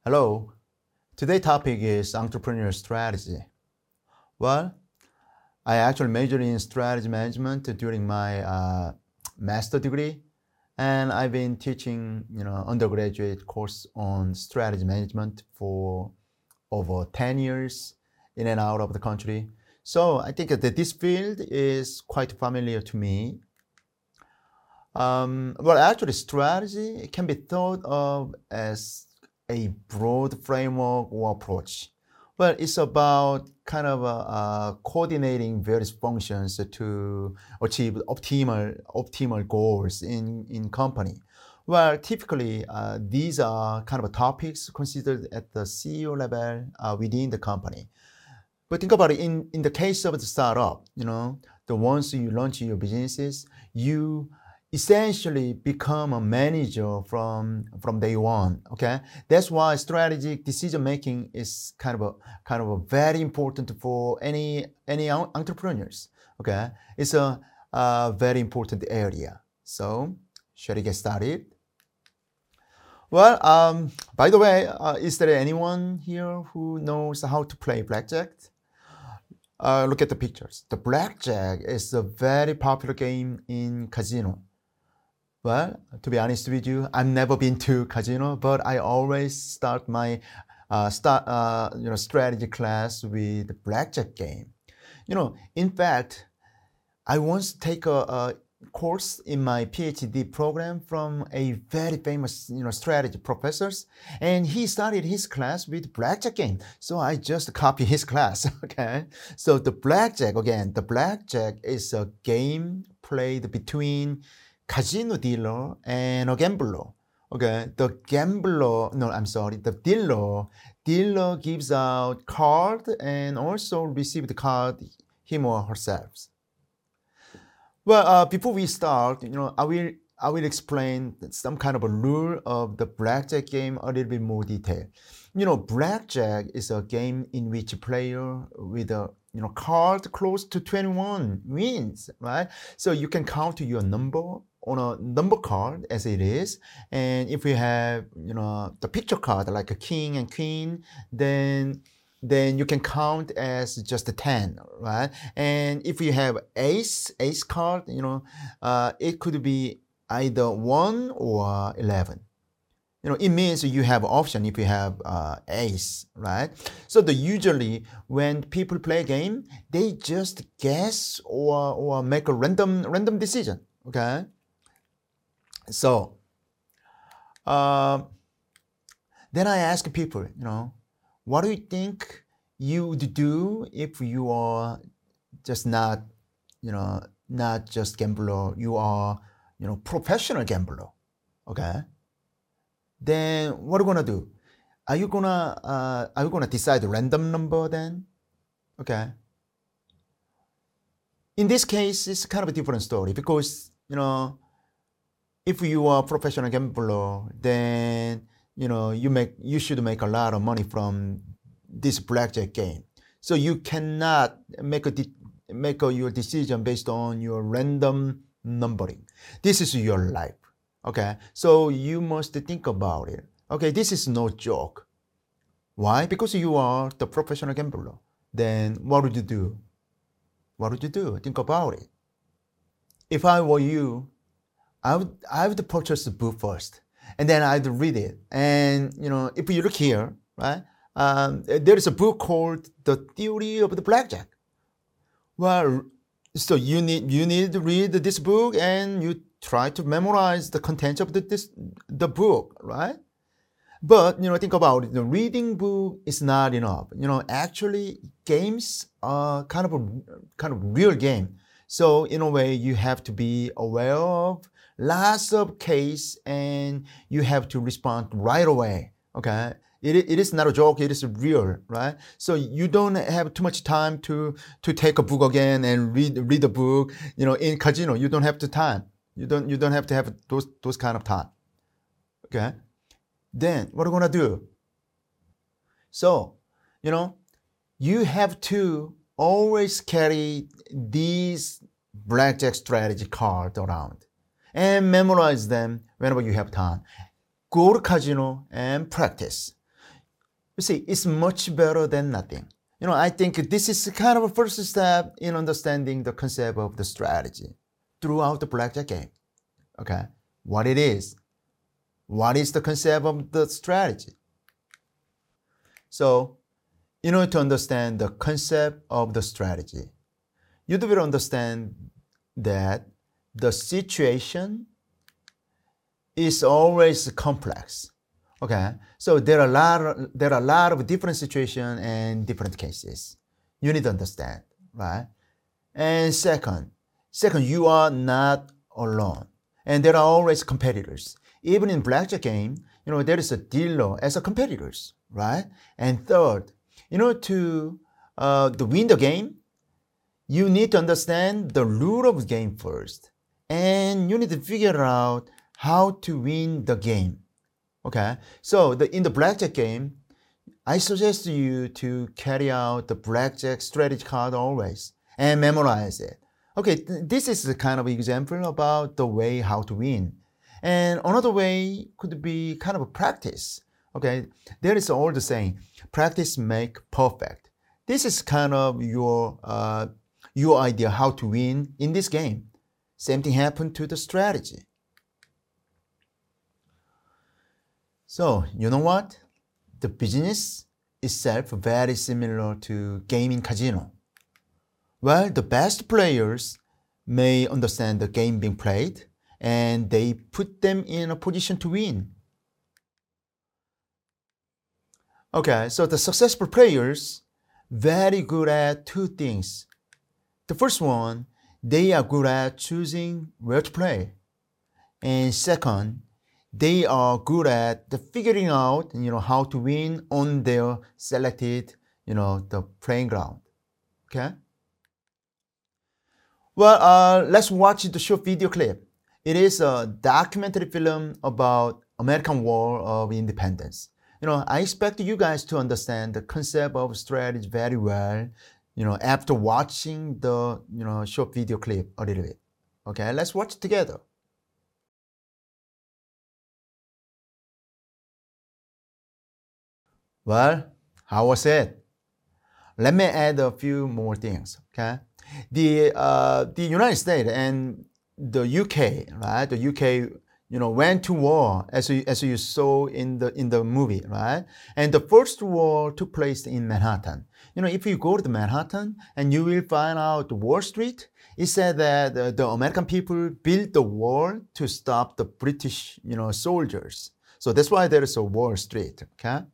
Hello. Today's topic is entrepreneurial strategy. Well, I actually majored in strategy management during my master degree, and I've been teaching, undergraduate course on strategy management for over 10 years in and out of the country. So I think that this field is quite familiar to me. Actually, strategy can be thought of as a broad framework or approach. Well, it's about kind of coordinating various functions to achieve optimal goals in company. Well, typically, these are kind of topics considered at the CEO level within the company. But think about it in the case of the startup, the ones you launch your businesses, you essentially become a manager from day one. Okay, that's why strategic decision making is kind of a very important for any entrepreneurs. Okay, it's a very important area. So, shall we get started? Well, by the way, is there anyone here who knows how to play blackjack? Look at the pictures. The blackjack is a very popular game in casino. Well, to be honest with you, I've never been to casino, but I always start my strategy class with the blackjack game. In fact, I once take a course in my PhD program from a very famous strategy professors, and he started his class with blackjack game. So I just copy his class. Okay, so the blackjack is a game played between casino dealer and a gambler. Okay, the dealer gives out card and also receive the card him or herself. Well, before we start, I will explain some kind of a rule of the blackjack game a little bit more detail. Blackjack is a game in which a player with a card close to 21 wins, right? So you can count your number on a number card as it is, and if you have the picture card like a king and queen, then you can count as just a 10, right? And if you have ace card, it could be either 1 or 11. It means you have option if you have ace, right? So usually when people play a game, they just guess or make a random decision, okay? So then I ask people, what do you think you would do if you are just not just gambler, you are, professional gambler, okay? Then what are you gonna do? Are you gonna decide a random number then? Okay. In this case, it's kind of a different story because, if you are a professional gambler, then you should make a lot of money from this blackjack game. So you cannot make your decision based on your random numbering. This is your life. Okay, so you must think about it. Okay, this is no joke. Why? Because you are the professional gambler. Then what would you do? What would you do? Think about it. If I were you, I would purchase the book first, and then I'd read it. And if you look here, right, there is a book called The Theory of the Blackjack. Well, so you need to read this book, and you try to memorize the content of the book, right? But think about it. The reading book is not enough. Actually, games are kind of real game. So in a way, you have to be aware of lots of case, and you have to respond right away. Okay, it is not a joke. It is real, right? So you don't have too much time to take a book again and read the book. In casino, you don't have the time. You don't have to have those kind of time. Okay. Then what are you gonna do? So, you have to always carry these blackjack strategy cards around and memorize them whenever you have time. Go to casino and practice. You see, it's much better than nothing. I think this is kind of a first step in understanding the concept of the strategy throughout the blackjack game. Okay, what it is. What is the concept of the strategy? So, in order to understand the concept of the strategy, you do understand that the situation is always complex. Okay, so there are a lot of different situations and different cases. You need to understand, right? And second, you are not alone, and there are always competitors. Even in blackjack game, there is a dealer as a competitors, right? And third, in order to win the game, you need to understand the rule of the game first, and you need to figure out how to win the game. Okay, so in the blackjack game, I suggest you to carry out the blackjack strategy card always and memorize it. Okay, this is the kind of example about the way how to win. And another way could be kind of a practice. Okay, there is an old saying, practice make perfect. This is kind of your idea how to win in this game. Same thing happened to the strategy. So, you know what? The business itself very similar to gaming casino. Well, the best players may understand the game being played and they put them in a position to win. Okay, so the successful players very good at two things. The first one, they are good at choosing where to play. And second, they are good at figuring out, how to win on their selected, the playing ground. Okay. Well, let's watch the short video clip. It is a documentary film about American War of Independence. I expect you guys to understand the concept of strategy very well, after watching the, short video clip a little bit. Okay, let's watch it together. Well, how was it? Let me add a few more things. Okay, the United States and the UK, right? The UK, went to war as you saw in the movie, right? And the first war took place in Manhattan. If you go to Manhattan and you will find out Wall Street, it said that the American people built the wall to stop the British, soldiers. So that's why there is a Wall Street. Okay.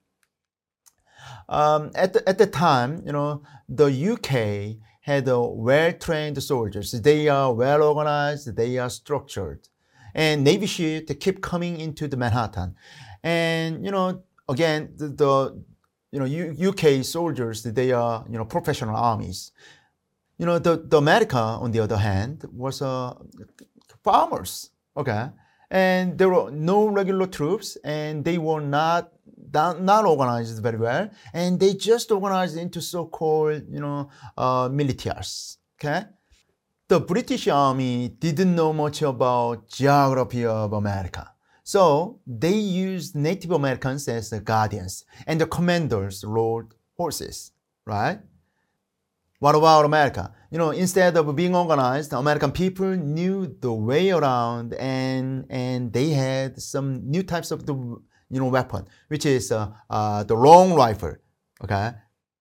At the time, the UK had well-trained soldiers. They are well-organized, they are structured. And Navy ships, they keep coming into the Manhattan. And, again, the UK soldiers, they are, professional armies. The America, on the other hand, was farmers, okay? And there were no regular troops, and they were not organized very well, and they just organized into so-called, militias. Okay, the British Army didn't know much about geography of America, so they used Native Americans as the guardians, and the commanders rode horses. Right? What about America? Instead of being organized, American people knew the way around, and they had some new types of the weapon, which is the long rifle. Okay,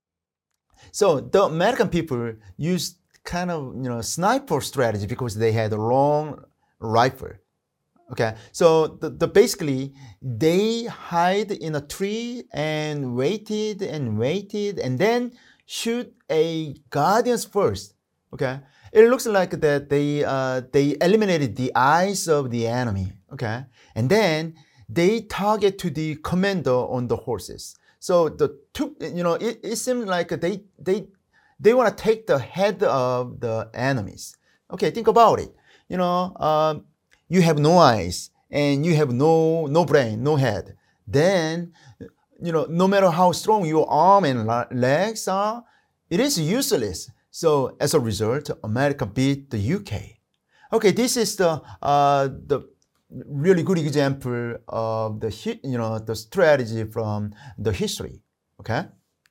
so the American people used kind of sniper strategy because they had a long rifle. Okay, so basically they hide in a tree and waited, and then shoot a guardians first. Okay, it looks like that they eliminated the eyes of the enemy. Okay, and then they target to the commander on the horses. So the two, it seems like they want to take the head of the enemies. Okay, think about it. You have no eyes and you have no brain, no head. Then, no matter how strong your arm and legs are, it is useless. So as a result, America beat the UK. Okay, this is the really good example of the strategy from the history. Okay.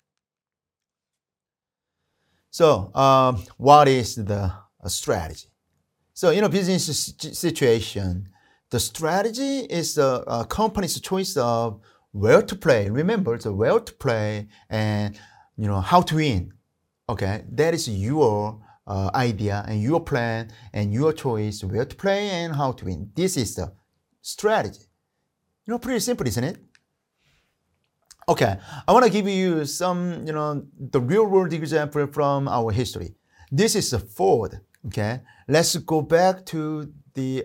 So what is the strategy? So in a business situation, the strategy is the company's choice of where to play. Remember, the where to play and how to win. Okay, that is your idea and your plan and your choice where to play and how to win. This is the strategy. Pretty simple, isn't it? Okay, I want to give you some, the real world example from our history. This is a Ford. Okay, let's go back to the,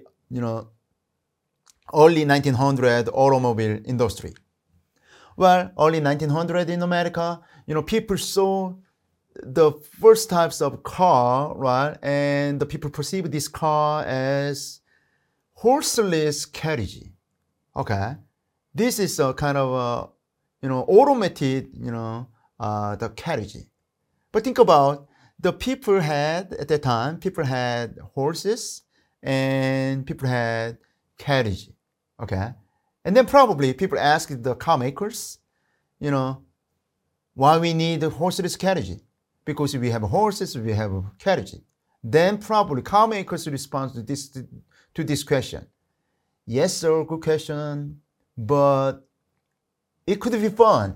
early 1900 automobile industry. Well, early 1900 in America, people saw the first types of car, right? And the people perceive this car as horseless carriage. Okay, this is a kind of a, automated, the carriage. But think about the people had at that time. People had horses and people had carriage. Okay, and then probably people asked the car makers, why we need a horseless carriage? Because we have horses, we have carriage. Then probably car makers respond to this question. Yes, sir, good question, but it could be fun.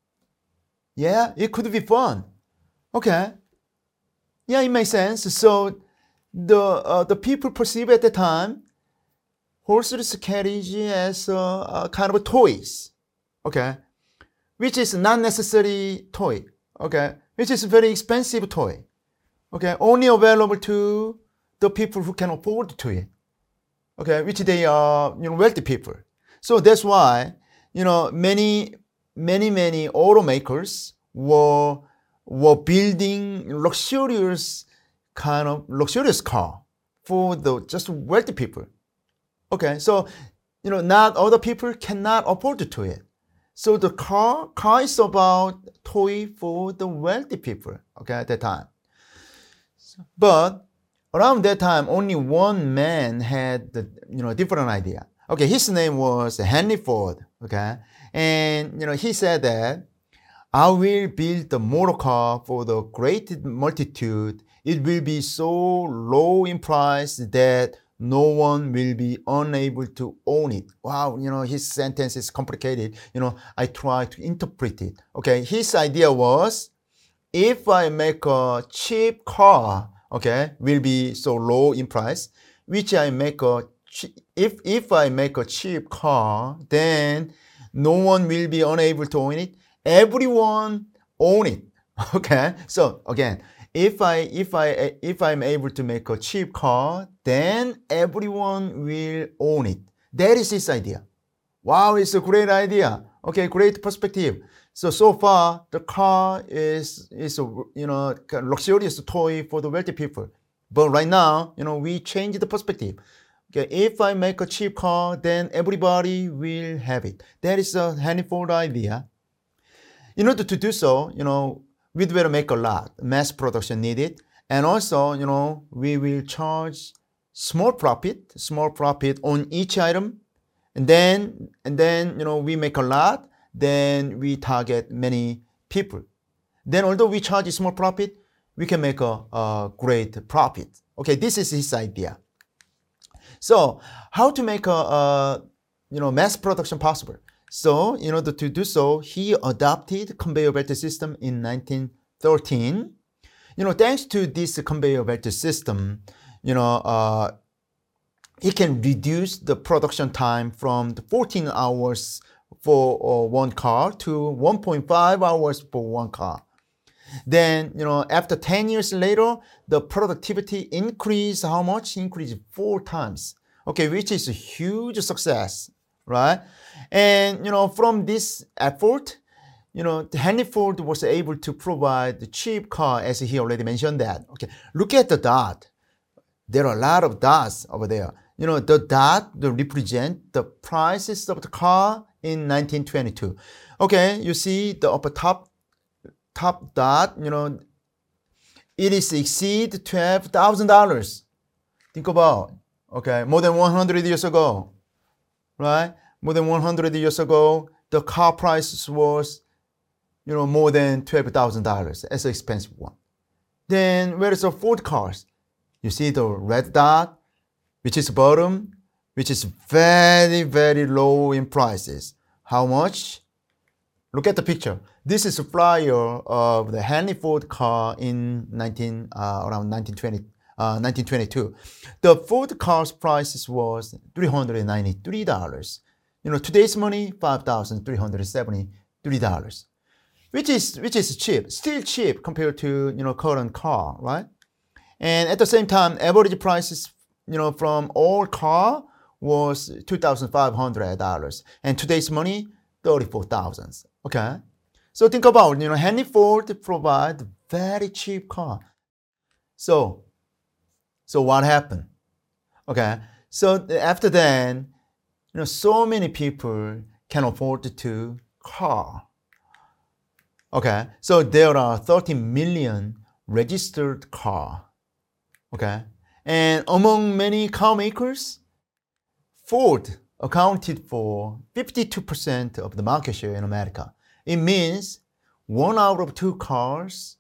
Yeah, it could be fun. Okay. Yeah, it makes sense. So the people perceive at the time horseless carriage as a kind of a toys. Okay, which is not necessary toy. Okay, which is a very expensive toy. Okay, only available to the people who can afford to it. Okay, which they are wealthy people. So that's why many automakers were building luxurious car for the just wealthy people. Okay, so not other people cannot afford to it. So the car is about toy for the wealthy people. Okay, at that time. But around that time, only one man had the different idea. Okay, his name was Henry Ford. Okay, and he said that I will build the motor car for the great multitude. It will be so low in price that no one will be unable to own it. Wow, his sentence is complicated. I try to interpret it. Okay, his idea was, if I make a cheap car, okay, will be so low in price, which I make if I make a cheap car, then no one will be unable to own it. Everyone own it. Okay, so again, if I'm able to make a cheap car, then everyone will own it. That is his idea. Wow, it's a great idea. Okay, great perspective. So far the car is a luxurious toy for the wealthy people. But right now, we change the perspective. Okay, if I make a cheap car, then everybody will have it. That is a Henry Ford idea. In order to do so, we'd better make a lot. Mass production needed. And also, we will charge small profit on each item. And then, we make a lot, then we target many people. Then although we charge a small profit, we can make a great profit. Okay, this is his idea. So how to make a mass production possible? So in order to do so, he adopted conveyor belt system in 1913. Thanks to this conveyor belt system, he can reduce the production time from 14 hours for one car to 1.5 hours for one car. Then, after 10 years later, the productivity increased how much? Increased 4 times. Okay, which is a huge success, right? And, from this effort, Henry Ford was able to provide the cheap car, as he already mentioned that. Okay, look at the dot. There are a lot of dots over there. The dot represent the prices of the car in 1922. Okay, you see the upper top dot, it is exceed $12,000. Think about, okay, more than 100 years ago, right? More than 100 years ago, the car prices was more than $12,000 as an expensive one. Then where is the Ford cars? You see the red dot, which is bottom, which is very, very low in prices. How much? Look at the picture. This is a flyer of the Henry Ford car in around 1922. The Ford car's price was $393. Today's money, $5,373, which is cheap, still cheap compared to current car, right? And at the same time, average prices from all car was $2,500, and today's money $34,000. Okay, so think about Henry Ford provide very cheap car. So what happened? Okay, so after then, so many people can afford to car. Okay, so there are 30 million registered car. Okay, and among many car makers, Ford accounted for 52% of the market share in America. It means one out of two cars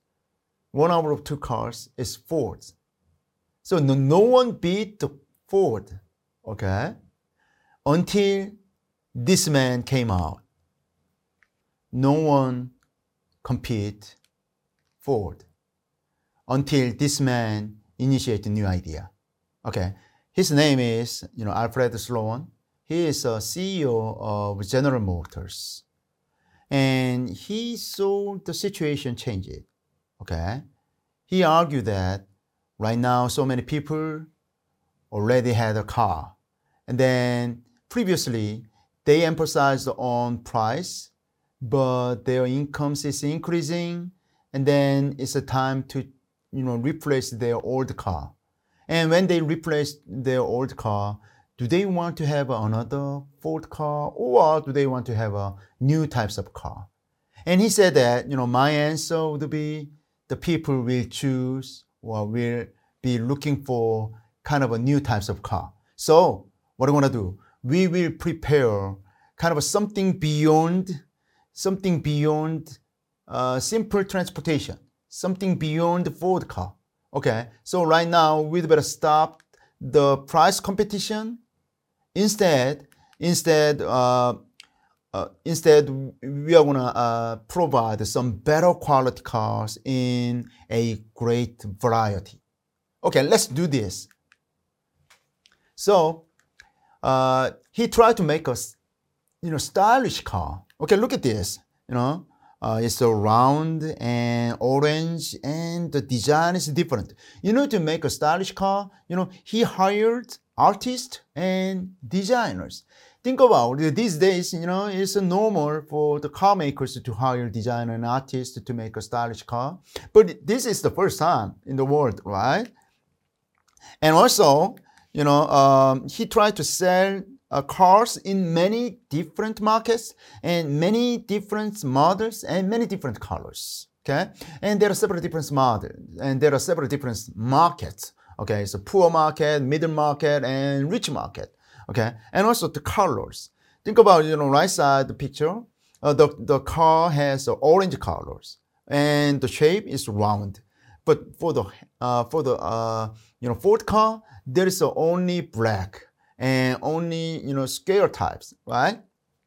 is Ford. So no one beat the Ford, okay, until this man came out. No one compete Ford until this man initiated a new idea. Okay, his name is Alfred Sloan. He is a CEO of General Motors, and he saw the situation change it. Okay, he argued that right now so many people already had a car, and then previously they emphasized on price, but their incomes is increasing, and then it's a time to replace their old car. And when they replace their old car, do they want to have another Ford car, or do they want to have a new types of car? And he said that, my answer would be the people will choose or will be looking for kind of a new types of car. So what do we want to do? We will prepare kind of something beyond simple transportation, something beyond the Ford car. Okay, so right now we'd better stop the price competition. Instead, we are gonna provide some better quality cars in a great variety. Okay, let's do this. So he tried to make a stylish car. Okay, look at this. It's a round and orange, and the design is different. To make a stylish car, he hired artists and designers. Think about it. These days, it's normal for the car makers to hire designer and artists to make a stylish car. But this is the first time in the world, right? And also, he tried to sell cars in many different markets and many different models and many different colors. Okay, and there are several different models and there are several different markets. Okay, so poor market, middle market, and rich market. Okay, and also the colors. Think about right side the picture. The car has orange colors and the shape is round. But for the Ford car, there is only black and only scale types, right?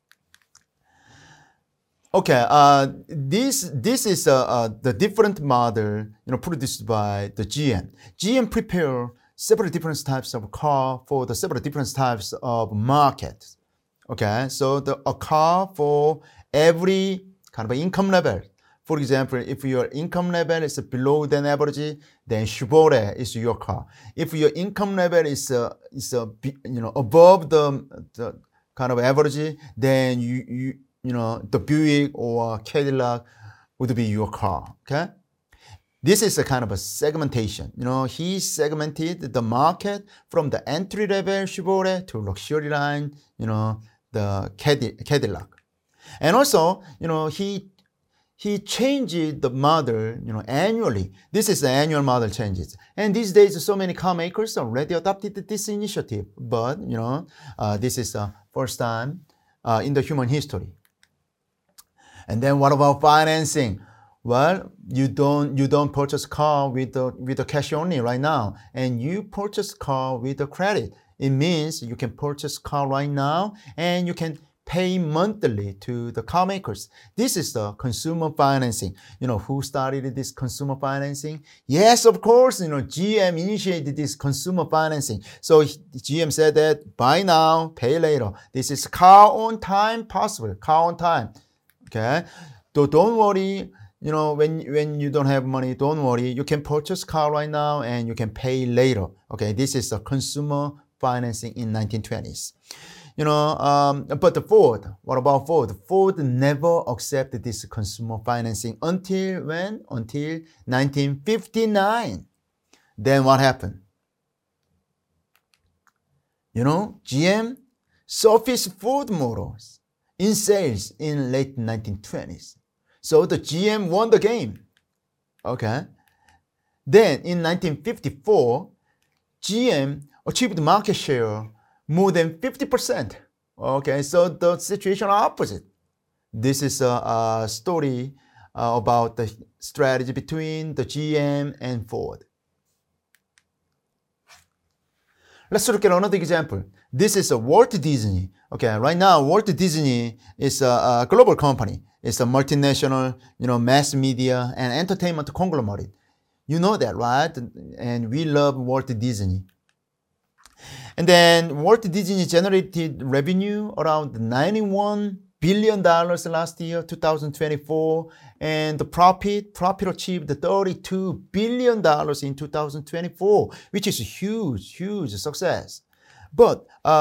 Okay, this is the different model produced by the GM. GM prepare several different types of car for the several different types of markets. Okay, so a car for every kind of income level. For example, if your income level is below than average, then Chevrolet is your car. If your income level is above the kind of average, then the Buick or Cadillac would be your car. Okay, this is a kind of a segmentation. He segmented the market from the entry level Chevrolet to luxury line, the Cadillac, and also he changed the model, annually. This is the annual model changes. And these days, so many car makers already adopted this initiative. But, this is the first time in the human history. And then what about financing? Well, you don't purchase car with the cash only right now, and you purchase car with the credit. It means you can purchase car right now and you can pay monthly to the car makers. This is the consumer financing. Who started this consumer financing? Yes, of course, GM initiated this consumer financing. So GM said that buy now, pay later. This is car on time possible, car on time. Okay. So don't worry, when you don't have money, don't worry. You can purchase car right now and you can pay later. Okay. This is the consumer financing in 1920s. But the Ford, what about Ford? Ford never accepted this consumer financing until when? Until 1959. Then what happened? GM surfaced Ford models in sales in late 1920s. So the GM won the game. Okay. Then in 1954, GM achieved market share more than 50%. Okay, so the situation opposite. This is a story about the strategy between the GM and Ford. Let's look at another example. This is a Walt Disney. Okay, right now Walt Disney is a global company. It's a multinational, mass media and entertainment conglomerate. You know that, right? And we love Walt Disney. And then Walt Disney generated revenue around $91 billion last year, 2024, and the profit achieved $32 billion in 2024, which is a huge success. But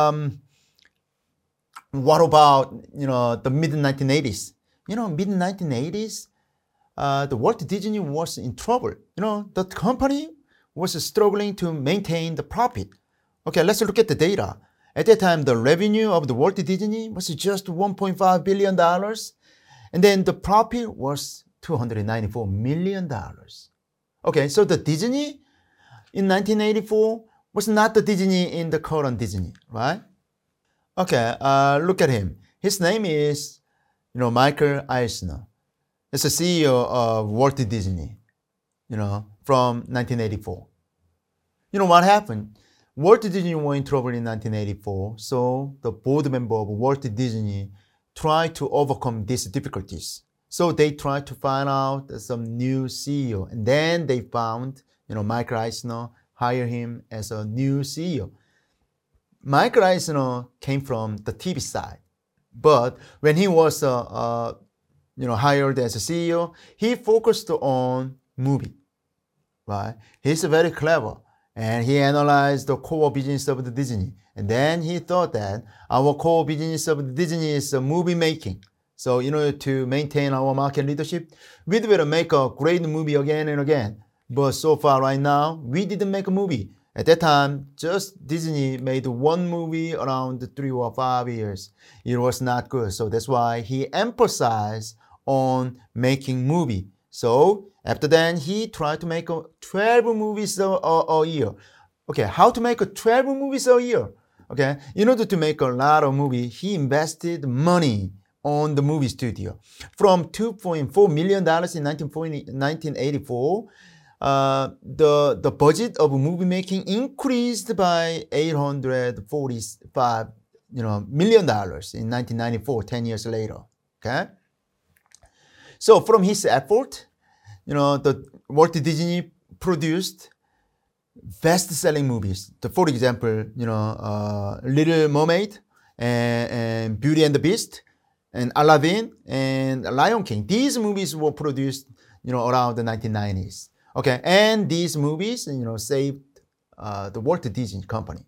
what about the mid 1980s? Mid 1980s, the Walt Disney was in trouble. The company was struggling to maintain the profit. Okay, let's look at the data. At that time, the revenue of the Walt Disney was just $1.5 billion. And then the profit was $294 million. Okay, so the Disney in 1984 was not the Disney in the current Disney, right? Okay, look at him. His name is, Michael Eisner. He's the CEO of Walt Disney, from 1984. What happened? Walt Disney was in trouble in 1984, so the board member of Walt Disney tried to overcome these difficulties. So they tried to find out some new CEO, and then they found, Michael Eisner, hire him as a new CEO. Michael Eisner came from the TV side, but when he was, hired as a CEO, he focused on movie, right? He's very clever. And he analyzed the core business of the Disney. And then he thought that our core business of the Disney is movie making. So in order to maintain our market leadership, we'd better make a great movie again and again. But so far right now, we didn't make a movie. At that time, just Disney made one movie around 3 or 5 years. It was not good. So that's why he emphasized on making movie. So after then, he tried to make 12 movies a year. Okay, how to make 12 movies a year? Okay, in order to make a lot of movies, he invested money on the movie studio. From $2.4 million in 1984, the budget of movie making increased by $845 million in 1994, 10 years later. Okay. So from his effort, the Walt Disney produced best-selling movies. For example, Little Mermaid and Beauty and the Beast and Aladdin and Lion King. These movies were produced, around the 1990s. Okay, and these movies, saved the Walt Disney Company.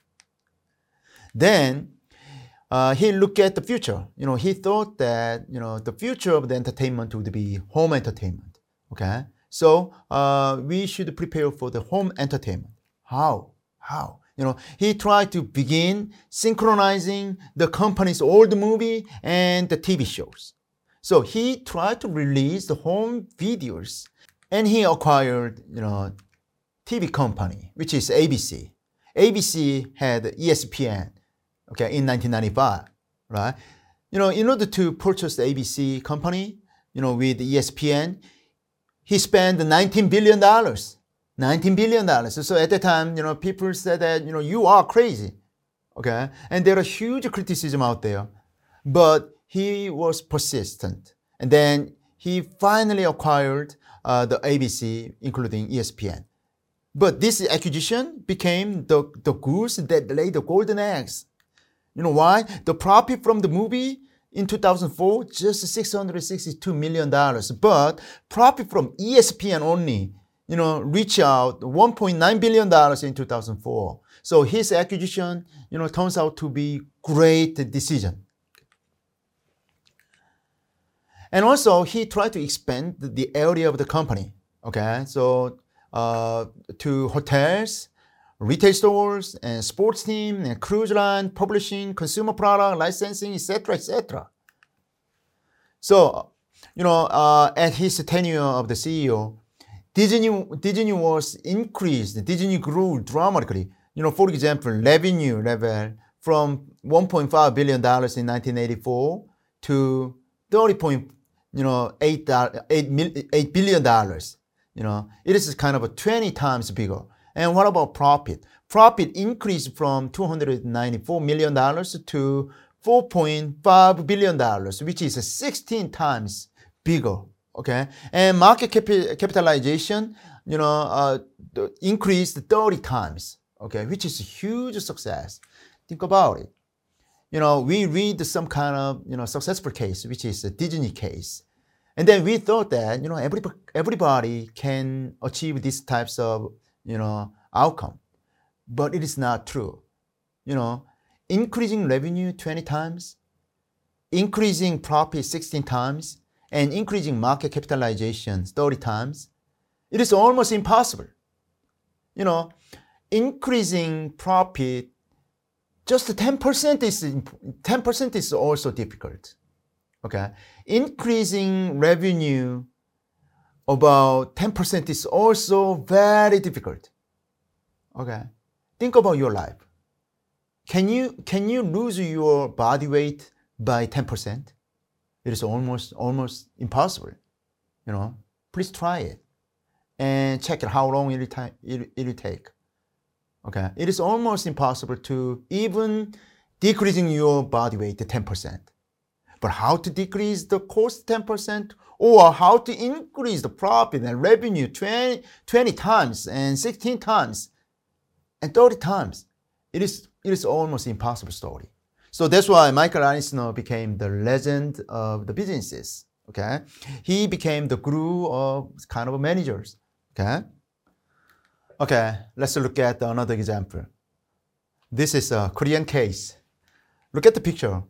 Then he looked at the future. He thought that, the future of the entertainment would be home entertainment. Okay, so we should prepare for the home entertainment. How? He tried to begin synchronizing the company's old movie and the TV shows. So he tried to release the home videos, and he acquired, TV company, which is ABC. ABC had ESPN, okay, in 1995, right? In order to purchase the ABC company, with ESPN, he spent $19 billion. $19 billion. So at the time, people said that, you are crazy. Okay. And there are huge criticism out there, but he was persistent. And then he finally acquired the ABC, including ESPN. But this acquisition became the goose that laid the golden eggs. You know why? The profit from the movie in 2004, just $662 million. But profit from ESPN only, reached out $1.9 billion in 2004. So his acquisition, turns out to be great decision. And also, he tried to expand the area of the company. Okay, so to hotels, retail stores, and sports team, and cruise line, publishing, consumer product, licensing, etc., etc. So, at his tenure of the CEO, Disney was increased. Disney grew dramatically. For example, revenue level from $1.5 billion in 1984 to $30.8 billion. It is kind of 20 times bigger. And what about profit? Profit increased from $294 million to $4.5 billion, which is 16 times bigger. Okay, and market capitalization, increased 30 times. Okay, which is a huge success. Think about it. We read some kind of successful case, which is a Disney case, and then we thought that everybody can achieve these types of outcome, but it is not true. Increasing revenue 20 times, increasing profit 16 times, and increasing market capitalization 30 times, it is almost impossible. Increasing profit just 10% is also difficult. Okay, increasing revenue about 10% is also very difficult. Okay, think about your life. Can you lose your body weight by 10%? It is almost impossible. Please try it and check how long it will take. Okay, it is almost impossible to even decreasing your body weight to 10%. But how to decrease the cost 10%, or how to increase the profit and revenue 20 times and 16 times and 30 times, it is almost impossible story. So that's why Michael Eisner became the legend of the businesses. Okay, he became the guru of kind of managers. Okay, let's look at another example. This is a Korean case. Look at the picture.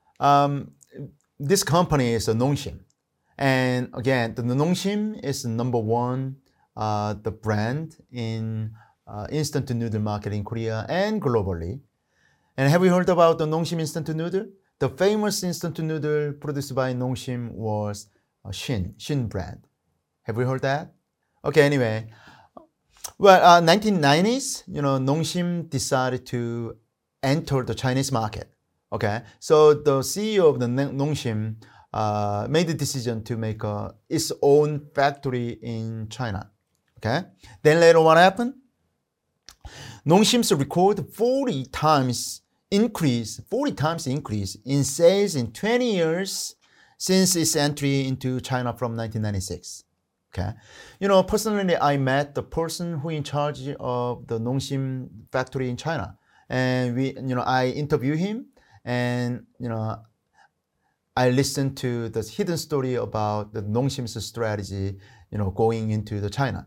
This company is Nongshim. And again, the Nongshim is number one, the brand in instant noodle market in Korea and globally. And have you heard about the Nongshim instant noodle? The famous instant noodle produced by Nongshim was Shin brand. Have you heard that? Okay, anyway. Well, 1990s, Nongshim decided to enter the Chinese market. Okay, so the CEO of the Nongshim made the decision to make its own factory in China. Okay, then later what happened? Nongshim's record 40 times increase in sales in 20 years since its entry into China from 1996. Okay, personally, I met the person who in charge of the Nongshim factory in China, and I interviewed him, and I listened to the hidden story about the Nongshim's strategy, going into the China.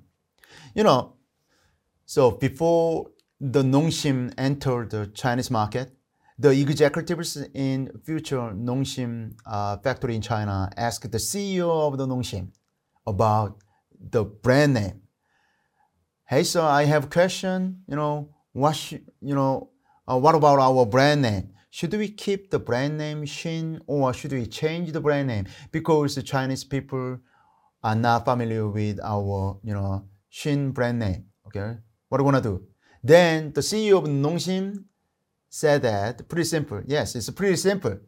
So before the Nongshim entered the Chinese market, the executives in future Nongshim factory in China asked the CEO of the Nongshim about the brand name. Hey, sir, I have a question. What about our brand name? Should we keep the brand name Shin, or should we change the brand name? Because the Chinese people are not familiar with our, Shin brand name. Okay, what are we gonna do? Then the CEO of Nongshim said that pretty simple. Yes, it's pretty simple.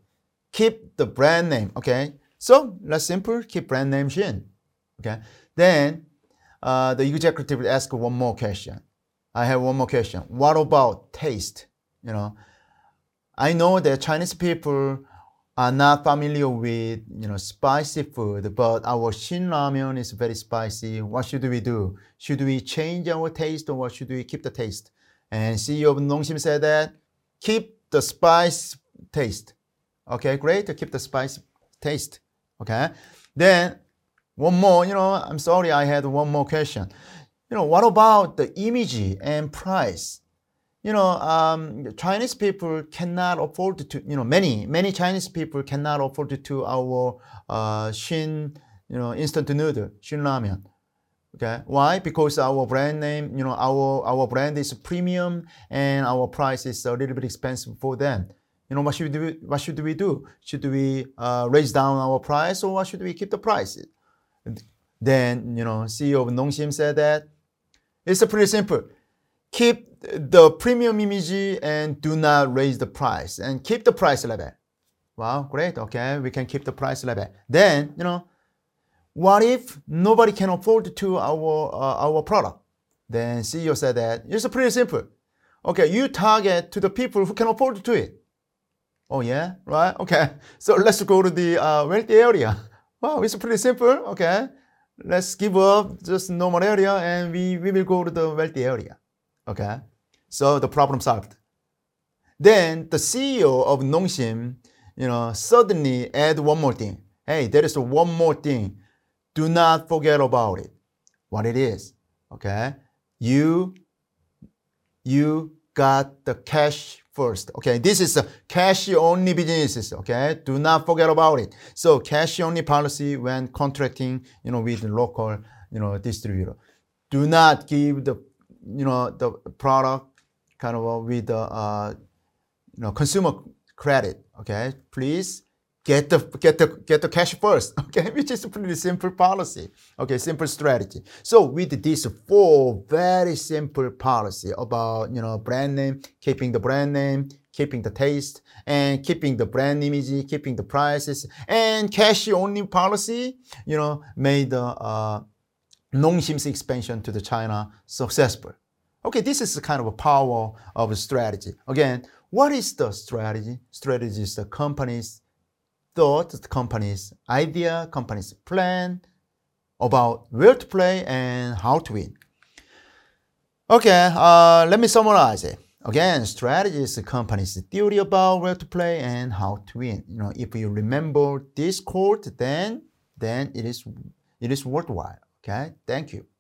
keep the brand name. Okay, so let's simple, keep brand name Shin. Okay, then the executive ask one more question. I have one more question. What about taste? You know, I know that Chinese people are not familiar with spicy food, but our Shin ramen is very spicy. What should we do? Should we change our taste or should we keep the taste? And CEO of Nongshim said that keep the spice taste. Okay, great. Keep the spice taste. Okay. Then one more. I'm sorry, I had one more question. What about the image and price? Chinese people cannot afford to, many Chinese people cannot afford to our Shin, instant noodle, Shin ramen. Okay, why? Because our brand name, our brand is premium and our price is a little bit expensive for them. What should we do? What should we do? Should we raise down our price or should we keep the price? Then, CEO of Nongshim said that it's pretty simple. Keep the premium image and do not raise the price and keep the price level. Wow, great. Okay, we can keep the price level. Then, what if nobody can afford to our product? Then CEO said that it's pretty simple. Okay, you target to the people who can afford to it. Oh yeah, right? Okay, so let's go to the wealthy area. Wow, it's pretty simple. Okay, let's give up just normal area and we will go to the wealthy area. Okay, so the problem solved. Then the CEO of Nongshim, suddenly add one more thing. Hey, there is one more thing. Do not forget about it. What it is. Okay, you got the cash first. Okay, this is a cash only business. Okay, do not forget about it. So cash only policy when contracting, with local, distributor. Do not give the the product kind of with the consumer credit. Okay, please get the cash first. Okay, which is a pretty simple policy. Okay, simple strategy. So with these 4 very simple policy about brand name, keeping the brand name, keeping the taste, and keeping the brand image, keeping the prices, and cash only policy, made the Nongshim's expansion to the China successful. Okay, this is the kind of a power of a strategy. Again, what is the strategy? Strategy is the company's thought, the company's idea, company's plan about where to play and how to win. Okay, let me summarize it. Again, strategy is the company's theory about where to play and how to win. If you remember this quote, then it is worthwhile. Okay, thank you.